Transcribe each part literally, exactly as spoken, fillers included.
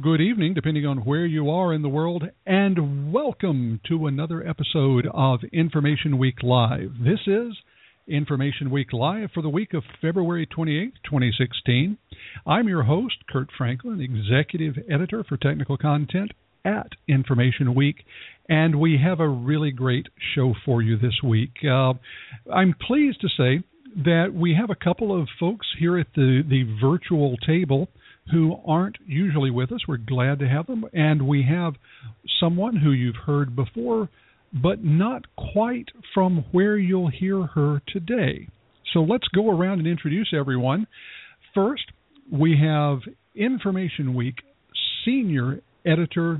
good evening, depending on where you are in the world, and welcome to another episode of Information Week Live. This is Information Week Live for the week of February twenty-eighth, twenty sixteen. I'm your host, Kurt Franklin, Executive Editor for Technical Content at Information Week, and we have a really great show for you this week. Uh, I'm pleased to say that we have a couple of folks here at the, the virtual table who aren't usually with us. We're glad to have them, and we have someone who you've heard before, but not quite from where you'll hear her today. So let's go around and introduce everyone. First, we have Information Week Senior Editor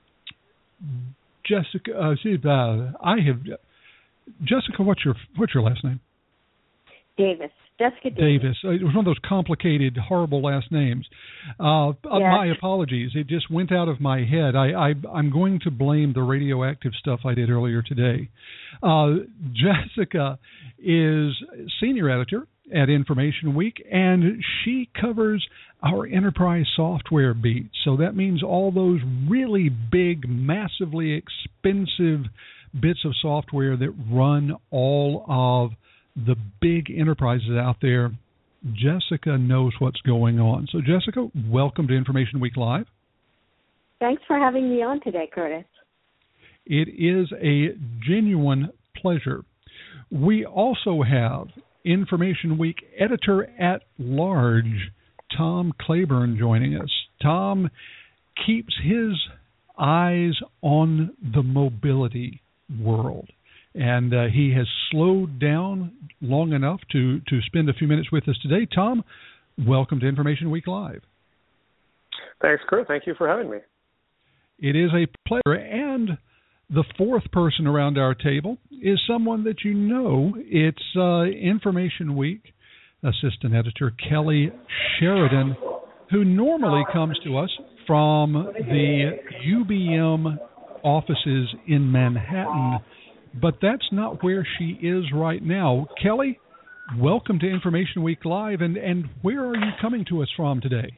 Jessica. Uh, uh, I have Jessica. What's your what's your last name? Davis. Jessica Davis. Davis. It was one of those complicated, horrible last names. Uh, yes. My apologies. It just went out of my head. I, I, I'm going to blame the radioactive stuff I did earlier today. Uh, Jessica is senior editor at Information Week, and she covers our enterprise software beat. So that means all those really big, massively expensive bits of software that run all of the big enterprises out there. Jessica knows what's going on. So, Jessica, welcome to Information Week Live. Thanks for having me on today, Curtis. It is a genuine pleasure. We also have Information Week Editor-at-Large, Tom Claiborne, joining us. Tom keeps his eyes on the mobility world. And uh, he has slowed down long enough to, to spend a few minutes with us today. Tom, welcome to Information Week Live. Thanks, Kurt. Thank you for having me. It is a pleasure. And the fourth person around our table is someone that you know. It's uh, Information Week Assistant Editor Kelly Sheridan, who normally comes to us from the U B M offices in Manhattan. But that's not where she is right now. Kelly, welcome to Information Week Live, and, and where are you coming to us from today?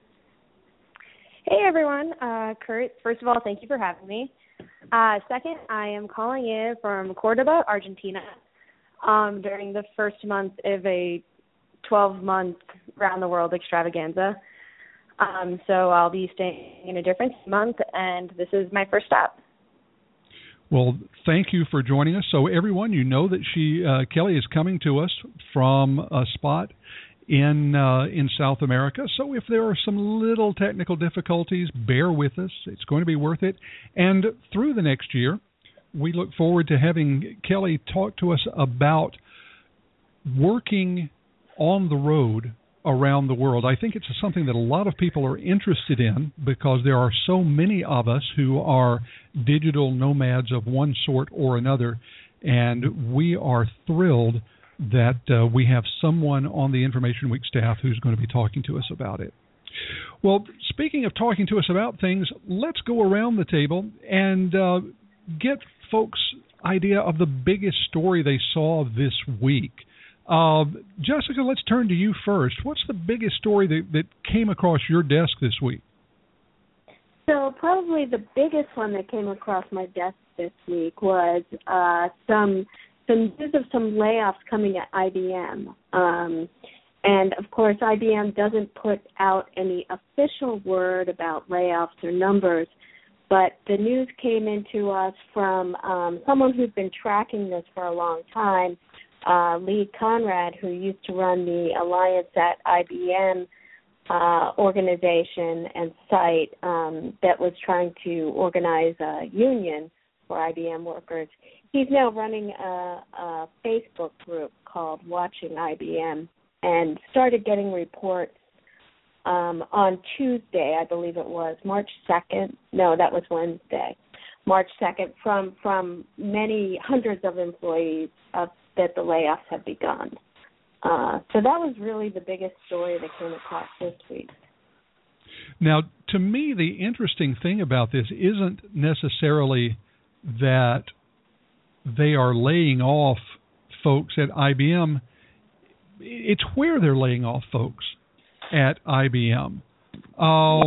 Hey, everyone. Uh, Kurt, first of all, thank you for having me. Uh, second, I am calling in from Cordoba, Argentina, um, during the first month of a twelve-month round-the-world extravaganza. Um, so I'll be staying in a different month, and this is my first stop. Well, thank you for joining us. So, everyone, you know that she uh, Kelly is coming to us from a spot in uh, in South America. So, if there are some little technical difficulties, bear with us. It's going to be worth it. And through the next year, we look forward to having Kelly talk to us about working on the road around the world. I think it's something that a lot of people are interested in because there are so many of us who are digital nomads of one sort or another, and we are thrilled that uh, we have someone on the Information Week staff who's going to be talking to us about it. Well, speaking of talking to us about things, let's go around the table and uh, get folks' idea of the biggest story they saw this week. Uh, Jessica, let's turn to you first. What's the biggest story that, that came across your desk this week? So probably the biggest one that came across my desk this week was uh, some some news of some layoffs coming at I B M. Um, and, of course, I B M doesn't put out any official word about layoffs or numbers, but the news came into us from um, someone who's been tracking this for a long time, Uh, Lee Conrad, who used to run the Alliance at I B M uh, organization and site um, that was trying to organize a union for I B M workers. He's now running a, a Facebook group called Watching I B M and started getting reports um, on Tuesday, I believe it was, March second. No, that was Wednesday, March second, from, from many hundreds of employees of that the layoffs have begun. Uh, so that was really the biggest story that came across this week. Now, to me, the interesting thing about this isn't necessarily that they are laying off folks at I B M. It's where they're laying off folks at I B M. Um, yeah.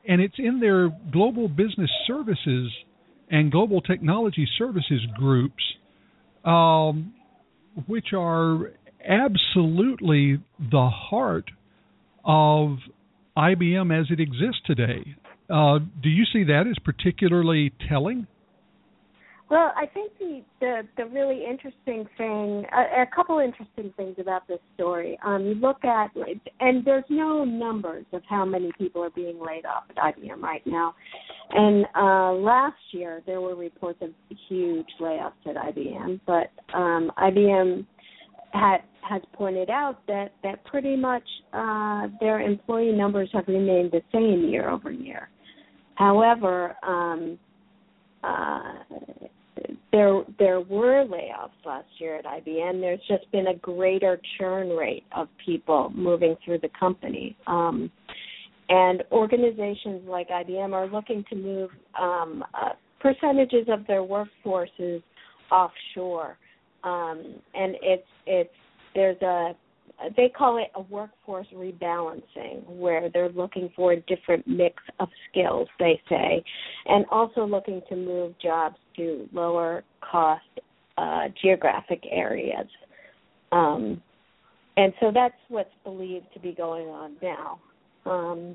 and it's in their global business services and global technology services groups, um, which are absolutely the heart of I B M as it exists today. Uh, do you see that as particularly telling? Well, I think the, the, the really interesting thing, a, a couple interesting things about this story. Um, you look at, and there's no numbers of how many people are being laid off at I B M right now. And uh, last year there were reports of huge layoffs at I B M, but um, I B M had has pointed out that, that pretty much uh, their employee numbers have remained the same year over year. However, um, uh, There there were layoffs last year at I B M. There's just been a greater churn rate of people moving through the company. Um, and organizations like I B M are looking to move um, uh, percentages of their workforces offshore. Um, and it's it's there's a they call it a workforce rebalancing, where they're looking for a different mix of skills, they say, and also looking to move jobs to lower cost uh, geographic areas. Um, and so that's what's believed to be going on now. Um,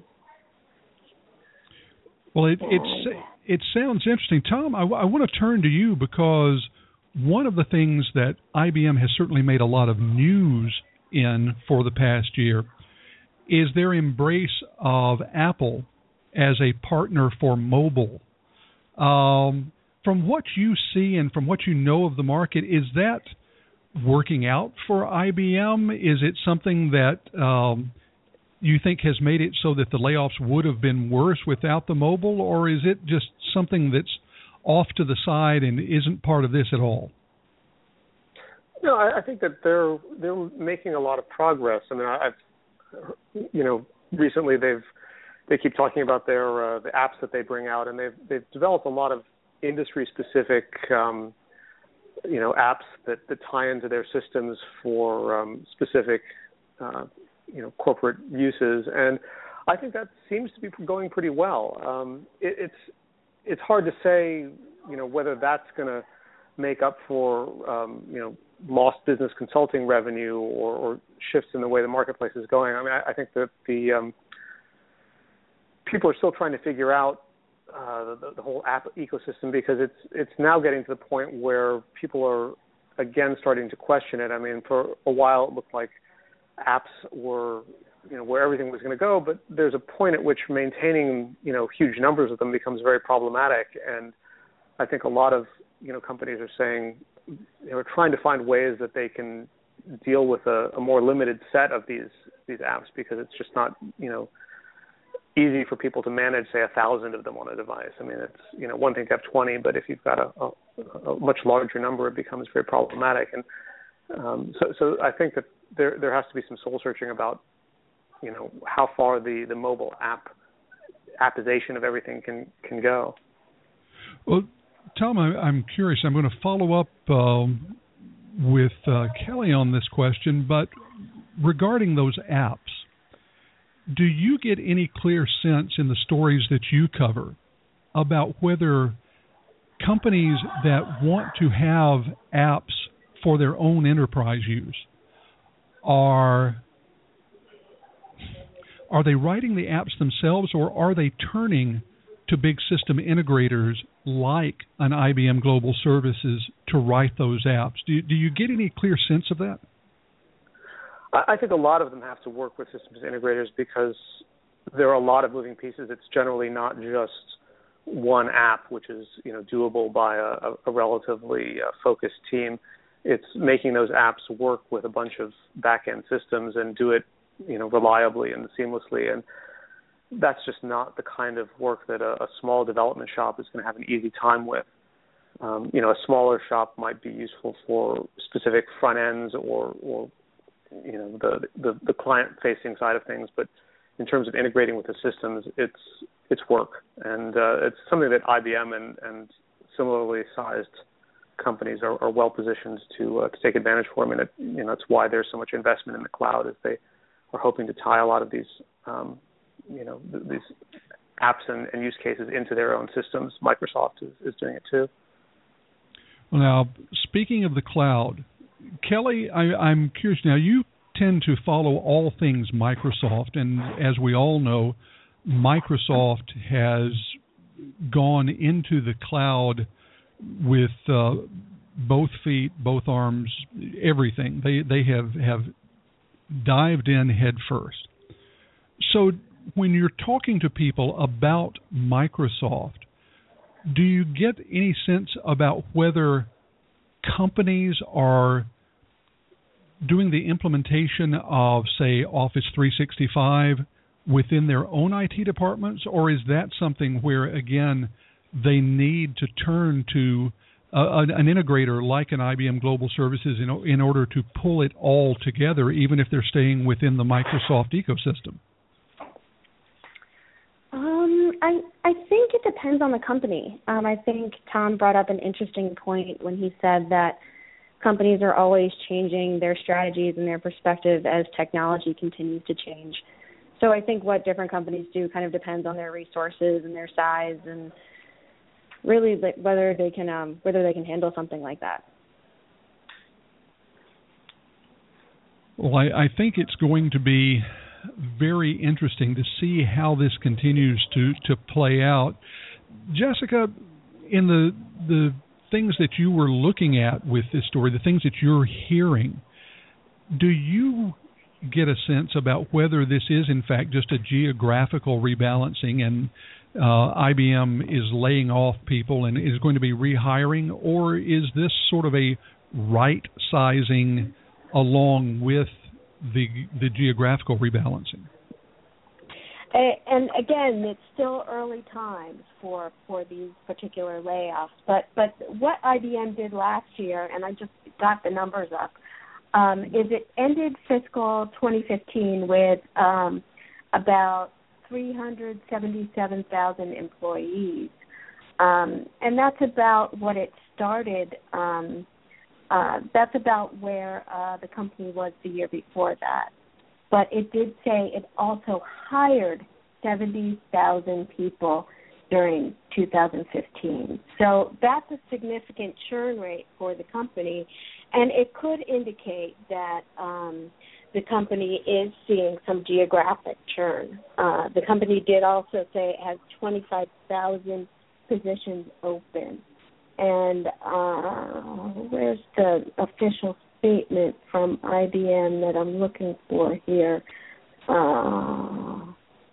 well, it, it's, it sounds interesting. Tom, I, I want to turn to you, because one of the things that I B M has certainly made a lot of news in for the past year is their embrace of Apple as a partner for mobile. Um, from what you see and from what you know of the market, is that working out for I B M? Is it something that um, you think has made it so that the layoffs would have been worse without the mobile, or is it just something that's off to the side and isn't part of this at all? No, I, I think that they're they're making a lot of progress. I mean, I, I've you know recently they've they keep talking about their uh, the apps that they bring out, and they've they've developed a lot of industry specific um, you know apps that, that tie into their systems for um, specific uh, you know corporate uses, and I think that seems to be going pretty well. Um, it, it's it's hard to say you know whether that's going to make up for um, you know. lost business consulting revenue or, or shifts in the way the marketplace is going. I mean, I, I think that the um, people are still trying to figure out uh, the, the whole app ecosystem, because it's it's now getting to the point where people are again starting to question it. I mean, for a while it looked like apps were you know where everything was going to go, but there's a point at which maintaining you know huge numbers of them becomes very problematic, and I think a lot of you know companies are saying. They were trying to find ways that they can deal with a, a more limited set of these these apps, because it's just not you know easy for people to manage, say, a thousand of them on a device. I mean, it's you know one thing to have twenty, but if you've got a, a, a much larger number, it becomes very problematic. And um, so, so I think that there there has to be some soul searching about you know how far the, the mobile app appization of everything can can go. Well, Tom, I, I'm curious. I'm going to follow up um, with uh, Kelly on this question, but regarding those apps, do you get any clear sense in the stories that you cover about whether companies that want to have apps for their own enterprise use are are they writing the apps themselves, or are they turning to big system integrators like an I B M Global Services to write those apps? Do you, do you get any clear sense of that? I think a lot of them have to work with systems integrators, because there are a lot of moving pieces. It's generally not just one app, which is you know doable by a, a relatively uh, focused team. It's making those apps work with a bunch of back-end systems and do it you know reliably and seamlessly. And that's just not the kind of work that a, a small development shop is going to have an easy time with. Um, you know, a smaller shop might be useful for specific front ends or, or you know, the, the, the client-facing side of things. But in terms of integrating with the systems, it's it's work, and uh, it's something that I B M and, and similarly sized companies are, are well positioned to uh, to take advantage for. I mean, it, you know, that's why there's so much investment in the cloud, as they are hoping to tie a lot of these. Um, you know, th- these apps and, and use cases into their own systems. Microsoft is, is doing it too. Well, now, speaking of the cloud, Kelly, I, I'm curious now, you tend to follow all things Microsoft, and as we all know, Microsoft has gone into the cloud with uh, both feet, both arms, everything. They they have, have dived in head first. So when you're talking to people about Microsoft, do you get any sense about whether companies are doing the implementation of, say, Office three sixty-five within their own I T departments, or is that something where, again, they need to turn to uh, an, an integrator like an I B M Global Services in, in order to pull it all together, even if they're staying within the Microsoft ecosystem? Um, I I think it depends on the company. Um, I think Tom brought up an interesting point when he said that companies are always changing their strategies and their perspective as technology continues to change. So I think what different companies do kind of depends on their resources and their size, and really whether they can um, whether they can handle something like that. Well, I, I think it's going to be very interesting to see how this continues to, to play out. Jessica, in the the things that you were looking at with this story, the things that you're hearing, do you get a sense about whether this is in fact just a geographical rebalancing and uh, I B M is laying off people and is going to be rehiring, or is this sort of a right sizing along with the the geographical rebalancing? And again, it's still early times for, for these particular layoffs. But but what I B M did last year, and I just got the numbers up, um, is it ended fiscal twenty fifteen with um, about three hundred seventy-seven thousand employees, um, and that's about what it started. Um, uh, that's about where uh, the company was the year before that. But it did say it also hired seventy thousand people during two thousand fifteen. So that's a significant churn rate for the company, and it could indicate that um, the company is seeing some geographic churn. Uh, the company did also say it has twenty-five thousand positions open. And uh, where's the official statement from I B M that I'm looking for here? Uh,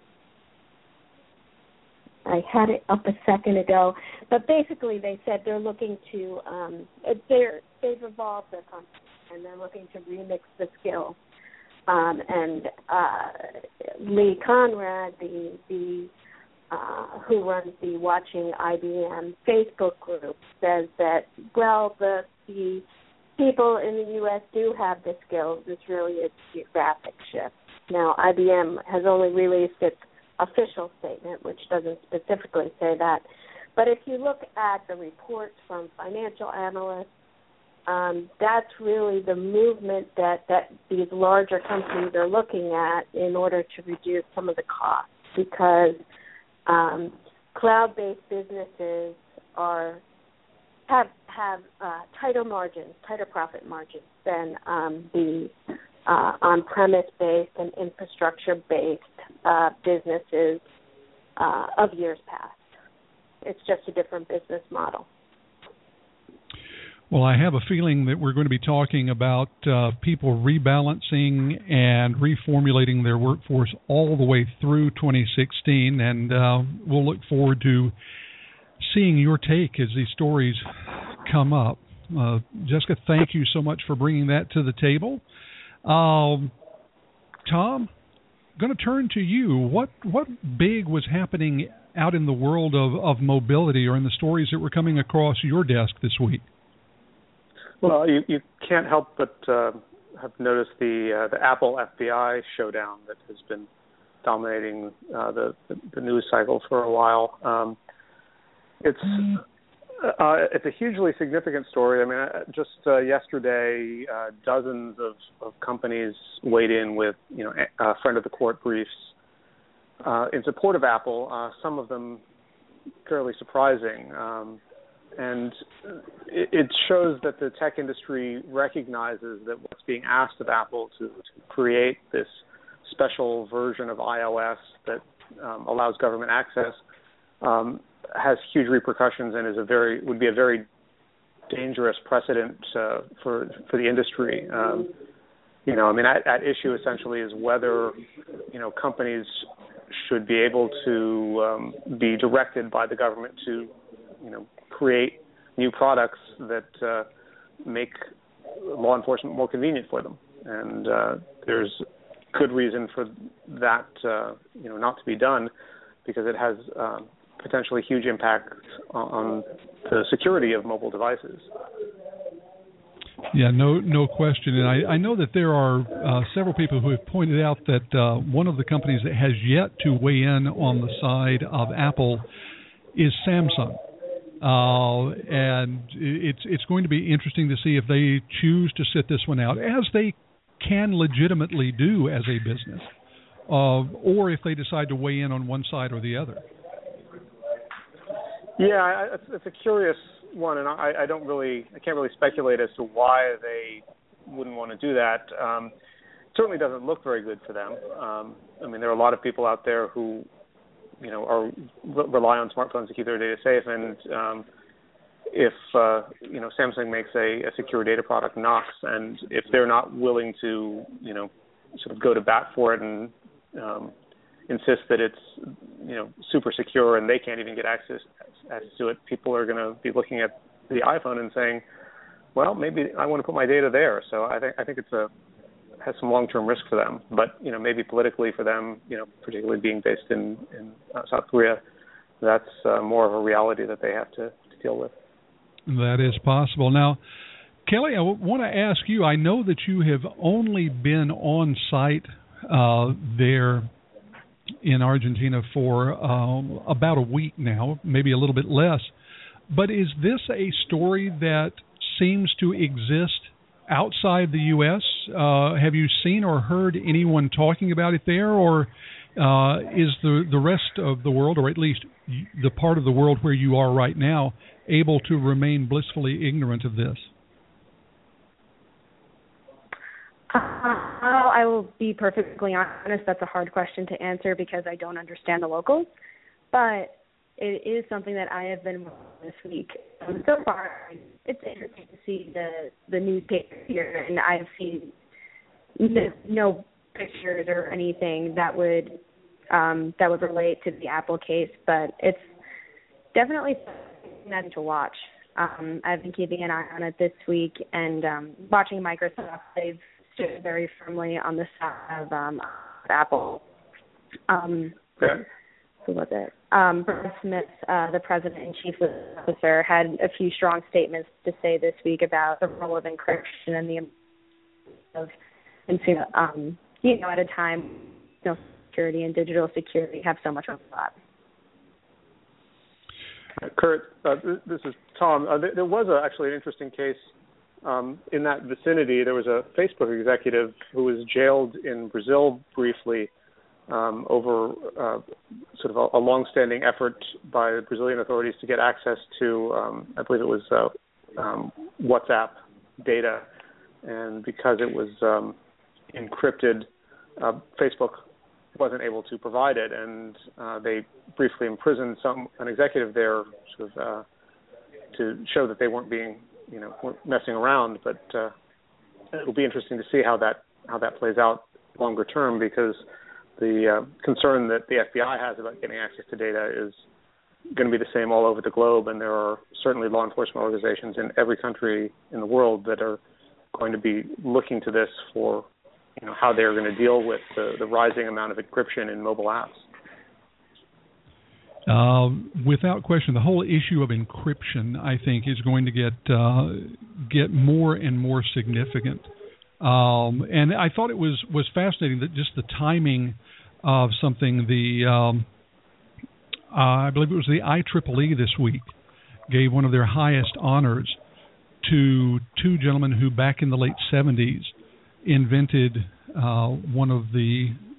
I had it up a second ago, but basically they said they're looking to um, they're they've evolved their company and they're looking to remix the skills. Um, and uh, Lee Conrad, the the Uh, who runs the Watching I B M Facebook group, says that, well, the, the people in the U S do have the skills. It's really a geographic shift. Now, I B M has only released its official statement, which doesn't specifically say that. But if you look at the reports from financial analysts, um, that's really the movement that, that these larger companies are looking at in order to reduce some of the costs, because Um, cloud-based businesses are have have uh, tighter margins, tighter profit margins than um, the uh, on-premise based and infrastructure-based uh, businesses uh, of years past. It's just a different business model. Well, I have a feeling that we're going to be talking about uh, people rebalancing and reformulating their workforce all the way through twenty sixteen, and uh, we'll look forward to seeing your take as these stories come up. Uh, Jessica, thank you so much for bringing that to the table. Um, Tom, I'm going to turn to you. What what big was happening out in the world of, of mobility, or in the stories that were coming across your desk this week? Well, you, you can't help but uh, have noticed the uh, the Apple F B I showdown that has been dominating uh, the, the the news cycle for a while. Um, it's uh, it's a hugely significant story. I mean, just uh, yesterday, uh, dozens of, of companies weighed in with you know a friend of the court briefs uh, in support of Apple, uh, some of them fairly surprising. Um, and it, it shows that the tech industry recognizes that what's being asked of Apple to, to create this special version of iOS that um, allows government access um, has huge repercussions and is a very would be a very dangerous precedent uh, for for the industry. Um, you know, I mean, at, at issue essentially is whether you know companies should be able to um, be directed by the government to you know create new products that uh, make law enforcement more convenient for them, and uh, there's good reason for that uh, you know not to be done because it has um, potentially huge impact on the security of mobile devices. Yeah, no, no question. And I, I know that there are uh, several people who have pointed out that uh, one of the companies that has yet to weigh in on the side of Apple is Samsung. Uh, and it's it's going to be interesting to see if they choose to sit this one out, as they can legitimately do as a business, uh, or if they decide to weigh in on one side or the other. Yeah, I, it's, it's a curious one, and I, I don't really, I can't really speculate as to why they wouldn't want to do that. Um, it certainly doesn't look very good for them. Um, I mean, there are a lot of people out there who, you know, are re- rely on smartphones to keep their data safe, and um, if uh, you know Samsung makes a, a secure data product, Knox, and if they're not willing to, you know, sort of go to bat for it and um, insist that it's, you know, super secure and they can't even get access access to it, people are going to be looking at the iPhone and saying, well, maybe I want to put my data there. So I think I think it's a has some long-term risk for them. But, you know, maybe politically for them, you know, particularly being based in, in uh, South Korea, that's uh, more of a reality that they have to, to deal with. That is possible. Now, Kelly, I w- want to ask you, I know that you have only been on site uh, there in Argentina for um, about a week now, maybe a little bit less. But is this a story that seems to exist outside the U S? Uh, have you seen or heard anyone talking about it there, or uh, is the, the rest of the world, or at least the part of the world where you are right now, able to remain blissfully ignorant of this? Uh, I will be perfectly honest, that's a hard question to answer because I don't understand the locals, but it is something that I have been watching this week. Um, so far, it's interesting to see the, the newspaper here, and I've seen no, no pictures or anything that would um, that would relate to the Apple case, but it's definitely something to watch. Um, I've been keeping an eye on it this week, and um, watching Microsoft, they've stood very firmly on the side of um, Apple. Um, okay. So what's it? Um, Brad Smith, uh, the president and chief officer, had a few strong statements to say this week about the role of encryption and the of, and um, you know, at a time, you know, security and digital security have so much overlap. Uh, Kurt, uh, this is Tom. Uh, there, there was a, actually an interesting case um, in that vicinity. There was a Facebook executive who was jailed in Brazil briefly um, over uh, sort of a, a long-standing effort by the Brazilian authorities to get access to, um, I believe it was uh, um, WhatsApp data, and because it was um, encrypted, uh, Facebook wasn't able to provide it, and uh, they briefly imprisoned some an executive there, sort of uh, to show that they weren't being, you know, weren't messing around. But uh, it'll be interesting to see how that how that plays out longer term, because the uh, concern that the F B I has about getting access to data is going to be the same all over the globe, and there are certainly law enforcement organizations in every country in the world that are going to be looking to this for, you know, how they're going to deal with the, the rising amount of encryption in mobile apps. Uh, without question, the whole issue of encryption, I think, is going to get uh, get more and more significant. Um, and I thought it was, was fascinating that just the timing of something, the um, uh, I believe it was the I triple E this week, gave one of their highest honors to two gentlemen who back in the late seventies invented uh, one of the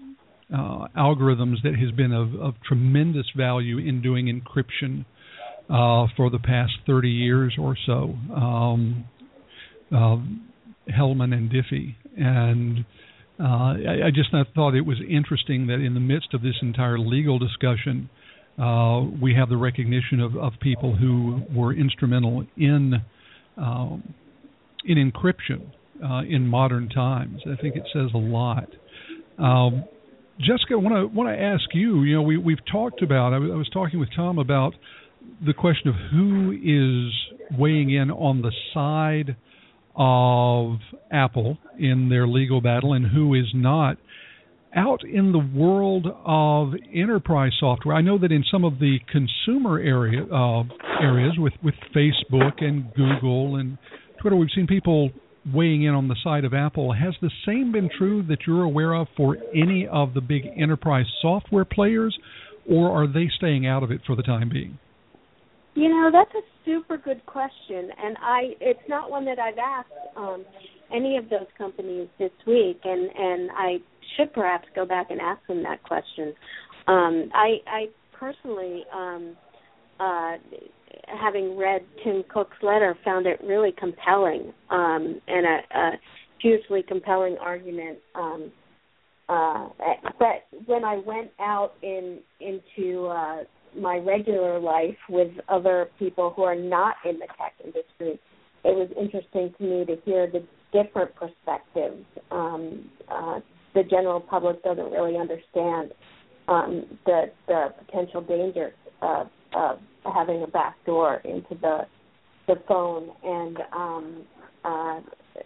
uh, algorithms that has been of, of tremendous value in doing encryption uh, for the past thirty years or so, um, uh, Hellman and Diffie. And uh, I, I just thought it was interesting that in the midst of this entire legal discussion, uh, we have the recognition of, of people who were instrumental in um, in encryption uh, in modern times. I think it says a lot. Um, Jessica, I want to want to ask you. You know, we we've talked about. I was, I was talking with Tom about the question of who is weighing in on the side of Apple in their legal battle and who is not. Out in the world of enterprise software, I know that in some of the consumer area uh, areas with, with Facebook and Google and Twitter, we've seen people weighing in on the side of Apple. Has the same been true that you're aware of for any of the big enterprise software players, or are they staying out of it for the time being? You know, that's a super good question, and I it's not one that I've asked um, any of those companies this week, and, and I should perhaps go back and ask them that question. Um, I, I personally, um, uh, having read Tim Cook's letter, found it really compelling um, and a, a hugely compelling argument. Um, uh, but when I went out in into uh, my regular life with other people who are not in the tech industry, it was interesting to me to hear the different perspectives. Um, uh, the general public doesn't really understand um, the the potential dangers of, of having a back door into the the phone, and um, uh,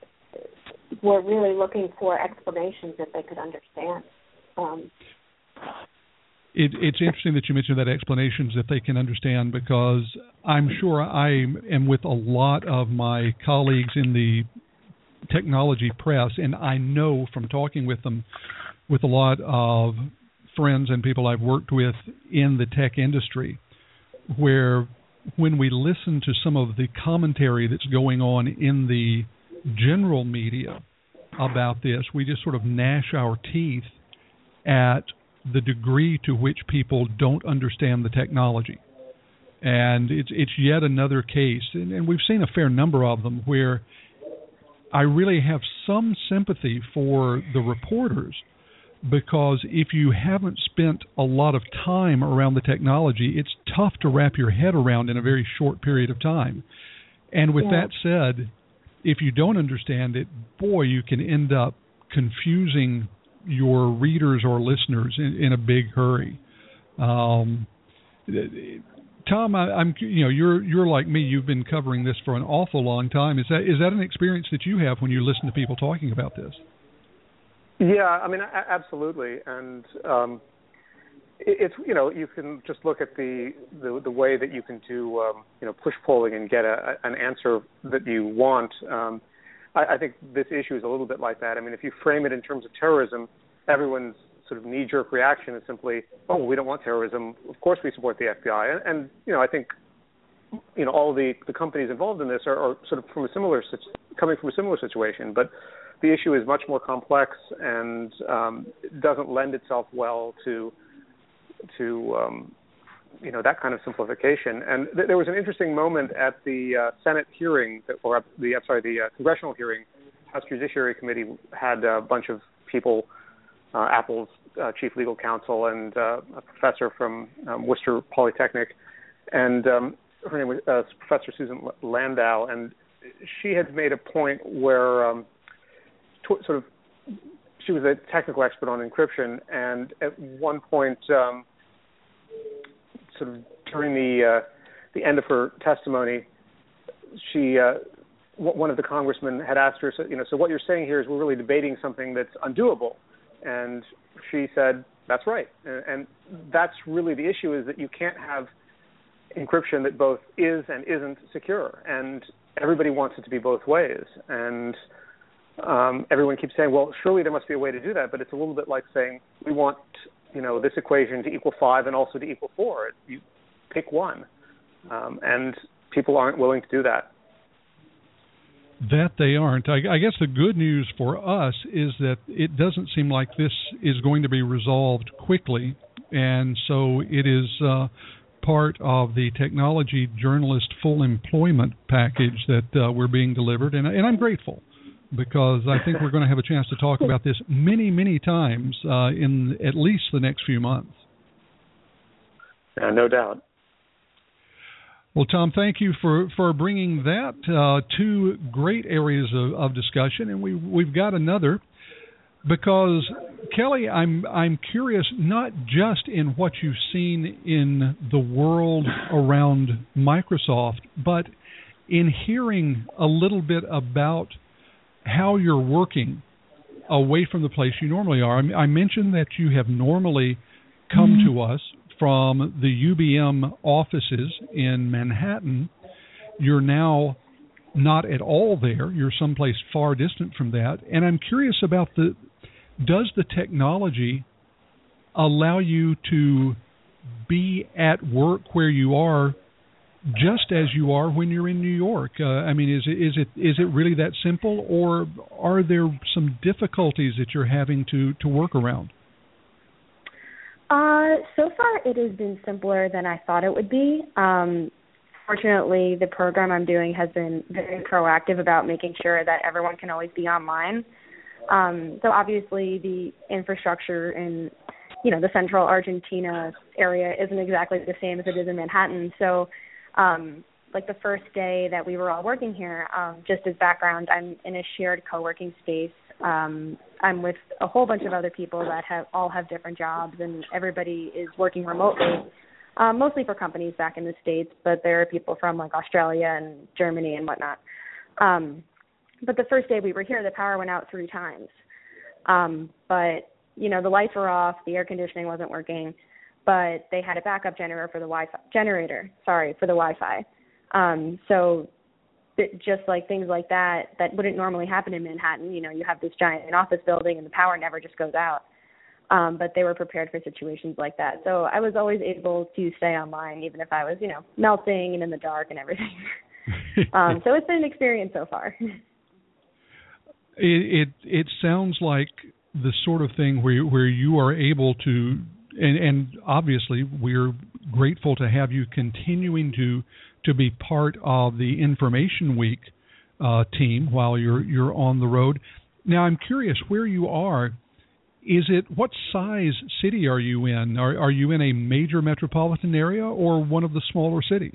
we're really looking for explanations that they could understand. Um, It, it's interesting that you mentioned that explanations that they can understand, because I'm sure I am with a lot of my colleagues in the technology press, and I know from talking with them, with a lot of friends and people I've worked with in the tech industry, where when we listen to some of the commentary that's going on in the general media about this, we just sort of gnash our teeth at the degree to which people don't understand the technology. And it's it's yet another case, and, and we've seen a fair number of them, where I really have some sympathy for the reporters, because if you haven't spent a lot of time around the technology, it's tough to wrap your head around in a very short period of time. And with yeah. that said, if you don't understand it, boy, you can end up confusing your readers or listeners in, in a big hurry. Um, Tom, I, I'm you know you're you're like me. You've been covering this for an awful long time. Is that is that an experience that you have when you listen to people talking about this? Yeah, I mean, absolutely, and um, it's you know you can just look at the the, the way that you can do um, you know push polling and get a, an answer that you want. Um, I, I think this issue is a little bit like that. I mean, if you frame it in terms of terrorism, everyone's sort of knee-jerk reaction is simply, oh, well, we don't want terrorism. Of course, we support the F B I, and, and you know I think you know all the, the companies involved in this are, are sort of from a similar coming from a similar situation, but the issue is much more complex and um, doesn't lend itself well to to um, you know that kind of simplification. And th- there was an interesting moment at the uh, Senate hearing, that, or the I'm sorry, the uh, congressional hearing. House Judiciary Committee had a bunch of people, uh, Apple's uh, chief legal counsel and uh, a professor from um, Worcester Polytechnic, and um, her name was uh, Professor Susan Landau, and she had made a point where. Um, Sort of, she was a technical expert on encryption, and at one point, um, sort of during the uh, the end of her testimony, she uh, w- one of the congressmen had asked her, so, you know, so what you're saying here is we're really debating something that's undoable, and she said, that's right, and, and that's really the issue, is that you can't have encryption that both is and isn't secure, and everybody wants it to be both ways, and Um, everyone keeps saying, well, surely there must be a way to do that, but it's a little bit like saying we want, you know, this equation to equal five and also to equal four. You pick one, um, and people aren't willing to do that. That they aren't. I, I guess the good news for us is that it doesn't seem like this is going to be resolved quickly, and so it is uh, part of the technology journalist full employment package that uh, we're being delivered, and, and I'm grateful because I think we're going to have a chance to talk about this many, many times uh, in at least the next few months. Uh, no doubt. Well, Tom, thank you for, for bringing that uh, two great areas of, of discussion, and we we've got another because Kelly, I'm I'm curious not just in what you've seen in the world around Microsoft, but in hearing a little bit about how you're working away from the place you normally are. I, I mentioned that you have normally come mm-hmm. to us from the U B M offices in Manhattan. You're now not at all there. You're someplace far distant from that. And I'm curious about the, does the technology allow you to be at work where you are just as you are when you're in New York? Uh, I mean, is it, is it is it really that simple, or are there some difficulties that you're having to, to work around? Uh, so far, it has been simpler than I thought it would be. Um, fortunately, the program I'm doing has been very proactive about making sure that everyone can always be online. Um, so obviously, the infrastructure in, you know, the central Argentina area isn't exactly the same as it is in Manhattan. So, um, like the first day that we were all working here, um, just as background, I'm in a shared co-working space. Um, I'm with a whole bunch of other people that have all have different jobs, and everybody is working remotely, um, mostly for companies back in the States, but there are people from like Australia and Germany and whatnot. Um, but the first day we were here, the power went out three times. Um, but, you know, the lights were off, the air conditioning wasn't working, but they had a backup generator for the Wi-Fi, generator, sorry, for the Wi-Fi. Um, so just like things like that, that wouldn't normally happen in Manhattan. You know, you have this giant office building and the power never just goes out. Um, but they were prepared for situations like that. So I was always able to stay online, even if I was, you know, melting and in the dark and everything. um, so it's been an experience so far. It, it it sounds like the sort of thing where where you are able to, and, and obviously we're grateful to have you continuing to to be part of the Information Week uh, team while you're you're on the road. Now, I'm curious where you are. Is it, what size city are you in? Are are you in a major metropolitan area or one of the smaller cities?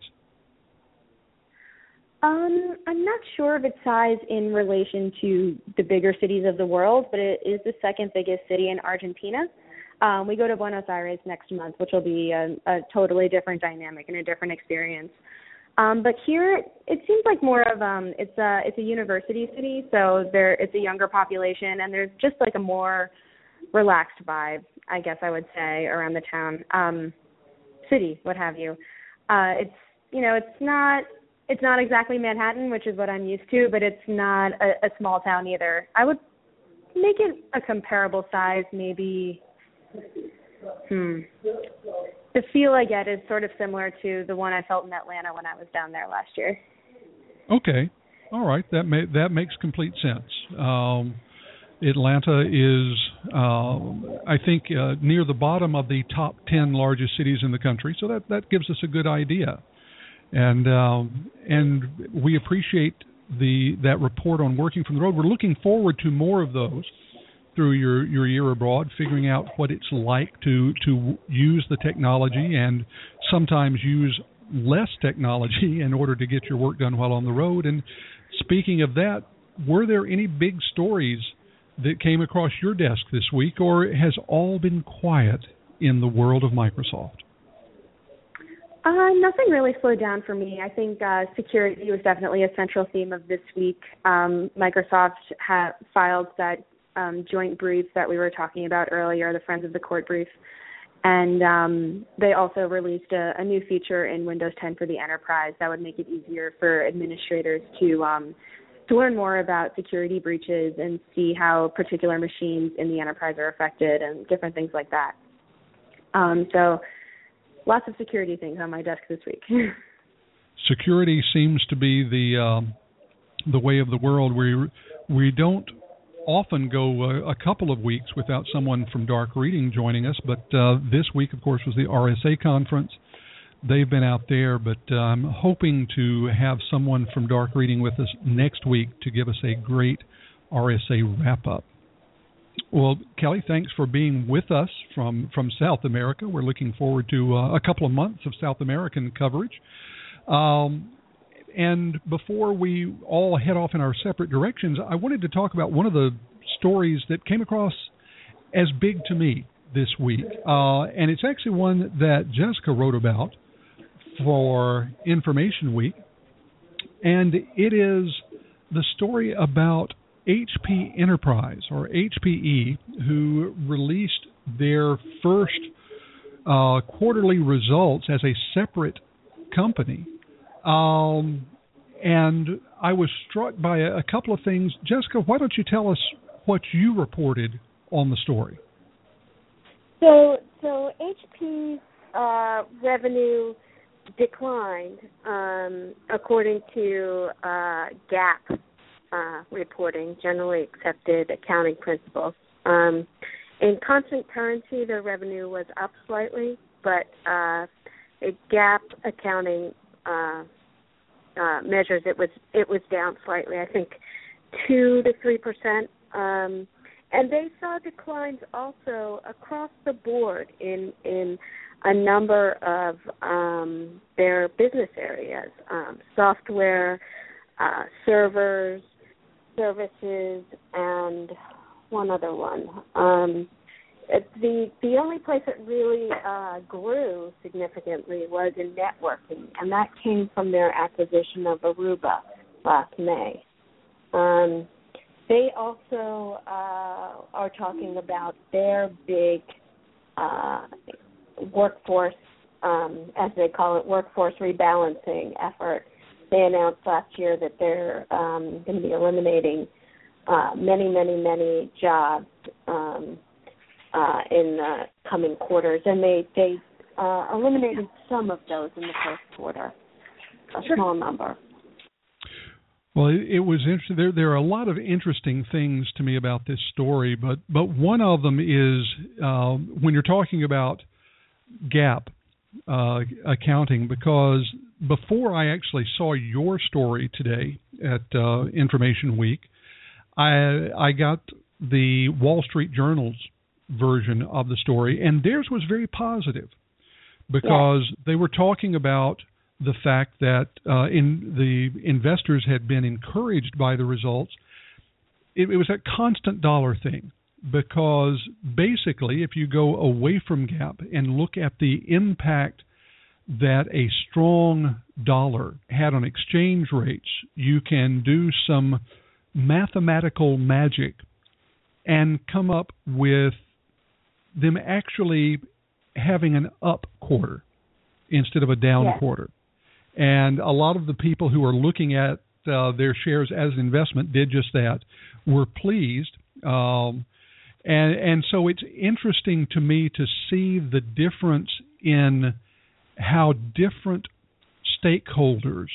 Um, I'm not sure of its size in relation to the bigger cities of the world, but it is the second biggest city in Argentina. Um, we go to Buenos Aires next month, which will be a, a totally different dynamic and a different experience. Um, but here, it seems like more of um, it's a it's a university city, so there it's a younger population, and there's just like a more relaxed vibe, I guess I would say, around the town, um, city, what have you. Uh, it's you know it's not it's not exactly Manhattan, which is what I'm used to, but it's not a, a small town either. I would make it a comparable size, maybe. Hmm. The feel I get is sort of similar to the one I felt in Atlanta when I was down there last year. Okay, all right, that may, that makes complete sense. Um, Atlanta is, uh, I think, uh, near the bottom of the top ten largest cities in the country, so that, that gives us a good idea. And um, and we appreciate the that report on working from the road. We're looking forward to more of those through your, your year abroad, figuring out what it's like to to use the technology and sometimes use less technology in order to get your work done while on the road. And speaking of that, were there any big stories that came across your desk this week, or has all been quiet in the world of Microsoft? Uh, nothing really slowed down for me. I think uh, security was definitely a central theme of this week. Um, Microsoft ha- filed that um, joint brief that we were talking about earlier, the Friends of the Court brief, and um, they also released a, a new feature in Windows ten for the enterprise that would make it easier for administrators to um, to learn more about security breaches and see how particular machines in the enterprise are affected and different things like that. Um, so. Lots of security things on my desk this week. Security seems to be the um, the way of the world. We we don't often go a, a couple of weeks without someone from Dark Reading joining us, but uh, this week, of course, was the R S A conference. They've been out there, but uh, I'm hoping to have someone from Dark Reading with us next week to give us a great R S A wrap-up. Well, Kelly, thanks for being with us from, from South America. We're looking forward to uh, a couple of months of South American coverage. Um, and before we all head off in our separate directions, I wanted to talk about one of the stories that came across as big to me this week. Uh, and it's actually one that Jessica wrote about for Information Week. And it is the story about H P Enterprise, or H P E, who released their first uh, quarterly results as a separate company. Um, and I was struck by a, a couple of things. Jessica, why don't you tell us what you reported on the story? So, so H P's uh, revenue declined um, according to uh, GAAP uh, reporting, generally accepted accounting principles. Um, in constant currency, their revenue was up slightly, but uh, GAAP accounting uh, uh, measures it was it was down slightly. I think two to three percent. Um, And they saw declines also across the board in in a number of um, their business areas, um, software, uh, servers, services, and one other one. Um, the the only place that really uh, grew significantly was in networking, and that came from their acquisition of Aruba last May. Um, They also uh, are talking about their big uh, workforce, um, as they call it, workforce rebalancing effort. They announced last year that they're um, going to be eliminating uh, many, many, many jobs um, uh, in the coming quarters, and they they uh, eliminated some of those in the first quarter, a small number. Well, it, it was interesting. There, there are a lot of interesting things to me about this story, but but one of them is uh, when you're talking about GAAP uh, accounting, because before I actually saw your story today at uh, Information Week, I I got the Wall Street Journal's version of the story, and theirs was very positive because yeah. they were talking about the fact that uh, in the investors had been encouraged by the results. It, it was a constant dollar thing, because basically if you go away from GAAP and look at the impact that a strong dollar had on exchange rates, you can do some mathematical magic and come up with them actually having an up quarter instead of a down yeah. quarter. And a lot of the people who are looking at uh, their shares as an investment did just that, were pleased. Um, and, and so it's interesting to me to see the difference in how different stakeholders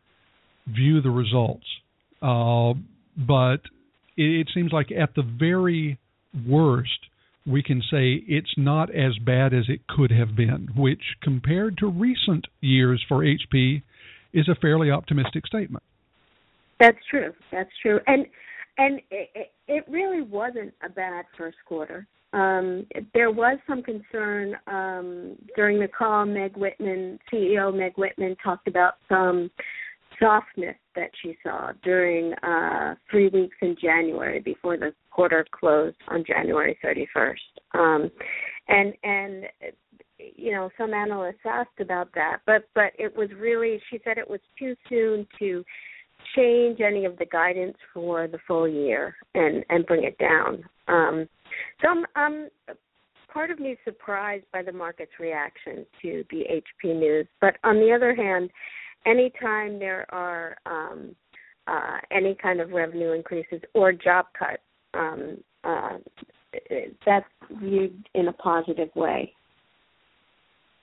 view the results. Uh, but it, it seems like at the very worst, we can say it's not as bad as it could have been, which compared to recent years for H P is a fairly optimistic statement. That's true. That's true. And and it, it really wasn't a bad first quarter. Um, there was some concern um, during the call. Meg Whitman, C E O Meg Whitman, talked about some softness that she saw during uh, three weeks in January before the quarter closed on January thirty-first. Um, and, and you know, some analysts asked about that, but, but it was really, she said it was too soon to change any of the guidance for the full year and, and bring it down. Um, so I'm, I'm, part of me is surprised by the market's reaction to the H P news, but on the other hand, anytime there are um, uh, any kind of revenue increases or job cuts, um, uh, that's viewed in a positive way.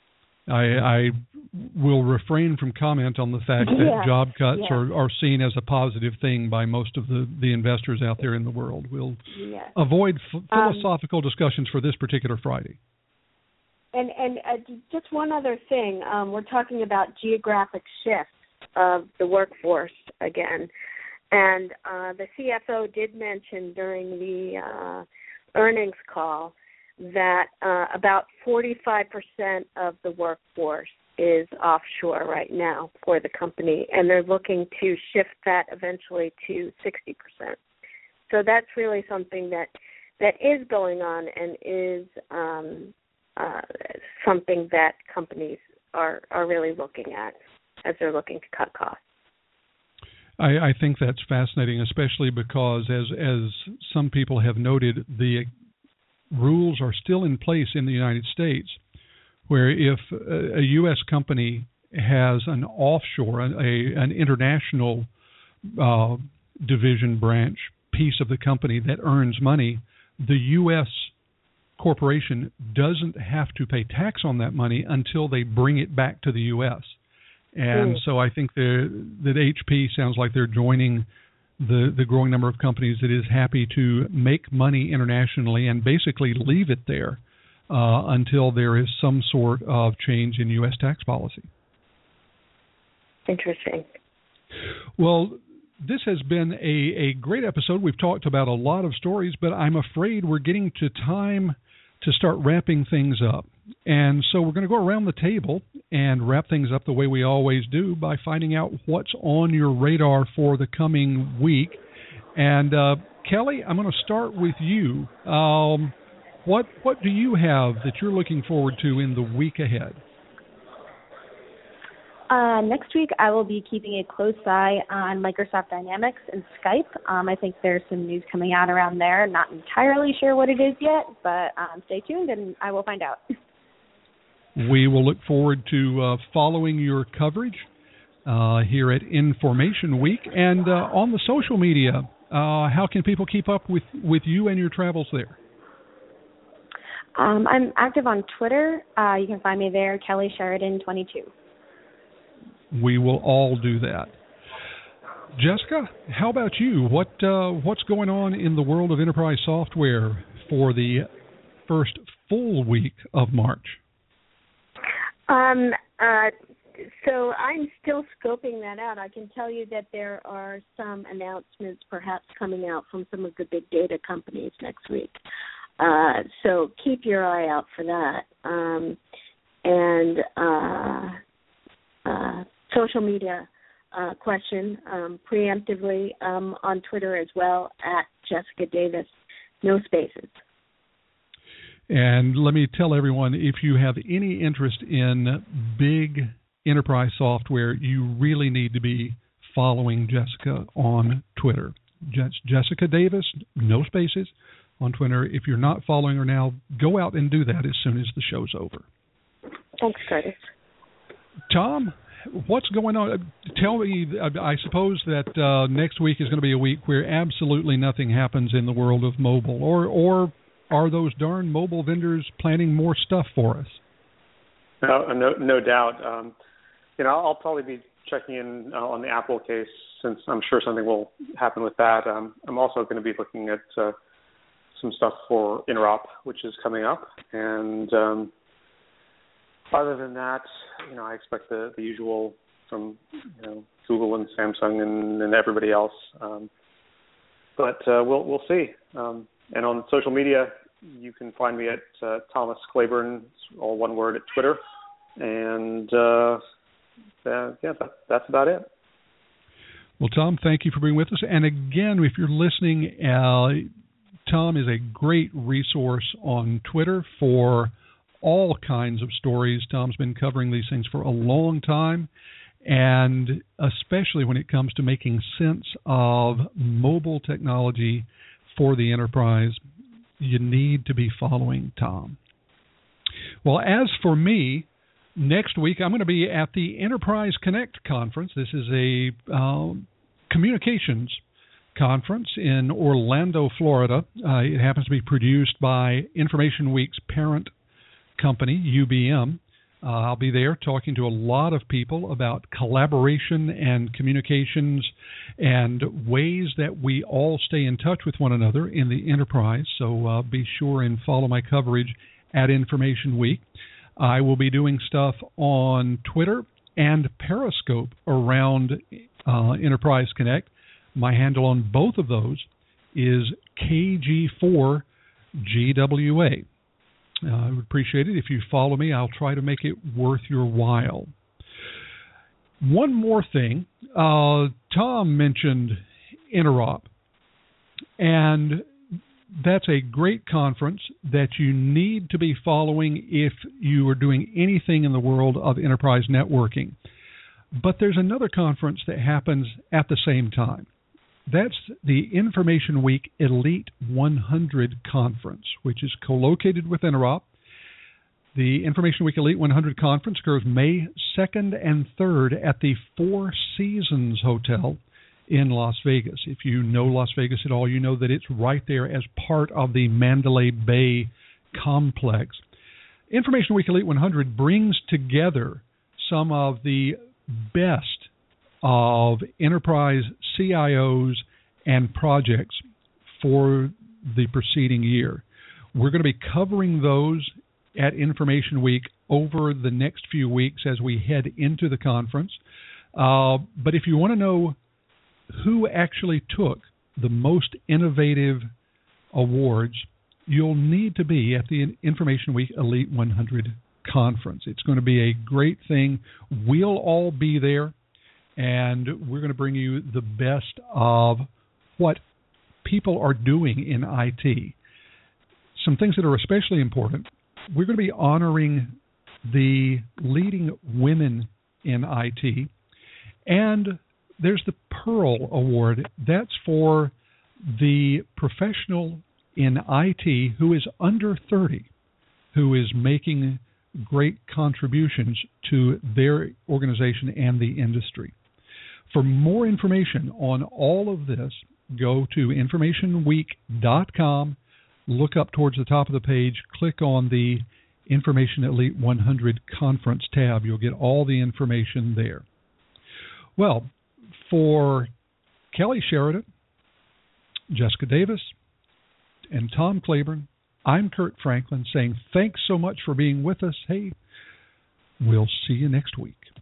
I, I will refrain from comment on the fact that yeah. job cuts yeah. are, are seen as a positive thing by most of the, the investors out there in the world. We'll yeah. avoid f- um, philosophical discussions for this particular Friday. And, and uh, just one other thing, um, we're talking about geographic shifts of the workforce again. And uh, the C F O did mention during the uh, earnings call that uh, about forty-five percent of the workforce is offshore right now for the company, and they're looking to shift that eventually to sixty percent. So that's really something that that is going on and is um, uh, something that companies are, are really looking at as they're looking to cut costs. I, I think that's fascinating, especially because, as as some people have noted, the rules are still in place in the United States, where if a, a U S company has an offshore, a, an international uh, division branch piece of the company that earns money, the U S corporation doesn't have to pay tax on that money until they bring it back to the U S And mm. so I think that H P sounds like they're joining the, the growing number of companies that is happy to make money internationally and basically leave it there uh, until there is some sort of change in U S tax policy. Interesting. Well, this has been a, a great episode. We've talked about a lot of stories, but I'm afraid we're getting to time to start wrapping things up. And so we're going to go around the table and wrap things up the way we always do by finding out what's on your radar for the coming week. And uh, Kelly, I'm going to start with you. Um, what what do you have that you're looking forward to in the week ahead? Uh, next week, I will be keeping a close eye on Microsoft Dynamics and Skype. Um, I think there's some news coming out around there. Not entirely sure what it is yet, but um, stay tuned and I will find out. We will look forward to uh, following your coverage uh, here at Information Week. And uh, on the social media, uh, how can people keep up with, with you and your travels there? Um, I'm active on Twitter. Uh, you can find me there, Kelly Sheridan twenty-two. We will all do that. Jessica, how about you? What uh, what's going on in the world of enterprise software for the first full week of March? Um, uh, so I'm still scoping that out. I can tell you that there are some announcements perhaps coming out from some of the big data companies next week. Uh, so keep your eye out for that. Um, and uh, uh, social media uh, question um, preemptively um, on Twitter as well, at Jessica Davis, no spaces. And let me tell everyone, if you have any interest in big enterprise software, you really need to be following Jessica on Twitter. Jessica Davis, no spaces, on Twitter. If you're not following her now, go out and do that as soon as the show's over. Thanks, Curtis. Tom, what's going on? Tell me, I suppose that uh, next week is going to be a week where absolutely nothing happens in the world of mobile, or or are those darn mobile vendors planning more stuff for us? No, no, no doubt. Um, you know, I'll probably be checking in uh, on the Apple case, since I'm sure something will happen with that. Um, I'm also going to be looking at uh, some stuff for Interop, which is coming up, and um, other than that, you know, I expect the, the usual from you know Google and Samsung and, and everybody else. Um, but uh, we'll we'll see. Um, and on social media, you can find me at uh, Thomas Claiborne, all one word, at Twitter. And uh, uh, yeah, that, that's about it. Well, Tom, thank you for being with us. And again, if you're listening, uh, Tom is a great resource on Twitter for all kinds of stories. Tom's been covering these things for a long time, and especially when it comes to making sense of mobile technology for the enterprise, you need to be following Tom. Well, as for me, next week I'm going to be at the Enterprise Connect conference. This is a uh, communications conference in Orlando, Florida. Uh, it happens to be produced by Information Week's parent company, U B M. Uh, I'll be there talking to a lot of people about collaboration and communications and ways that we all stay in touch with one another in the enterprise. So uh, be sure and follow my coverage at Information Week. I will be doing stuff on Twitter and Periscope around uh, Enterprise Connect. My handle on both of those is K G four G W A. Uh, I would appreciate it if you follow me. I'll try to make it worth your while. One more thing. Uh, Tom mentioned Interop, and that's a great conference that you need to be following if you are doing anything in the world of enterprise networking. But there's another conference that happens at the same time. That's the Information Week Elite one hundred Conference, which is co-located with Interop. The Information Week Elite one hundred Conference occurs May second and third at the Four Seasons Hotel in Las Vegas. If you know Las Vegas at all, you know that it's right there as part of the Mandalay Bay complex. Information Week Elite one hundred brings together some of the best of enterprise C I Os and projects for the preceding year. We're going to be covering those at Information Week over the next few weeks as we head into the conference. Uh, but if you want to know who actually took the most innovative awards, you'll need to be at the Information Week Elite one hundred Conference. It's going to be a great thing. We'll all be there, and we're going to bring you the best of what people are doing in I T. Some things that are especially important. We're going to be honoring the leading women in I T, and there's the Pearl Award. That's for the professional in I T who is under thirty, who is making great contributions to their organization and the industry. For more information on all of this, go to information week dot com, look up towards the top of the page, click on the Information Elite one hundred Conference tab. You'll get all the information there. Well, for Kelly Sheridan, Jessica Davis, and Tom Claiborne, I'm Kurt Franklin saying thanks so much for being with us. Hey, we'll see you next week.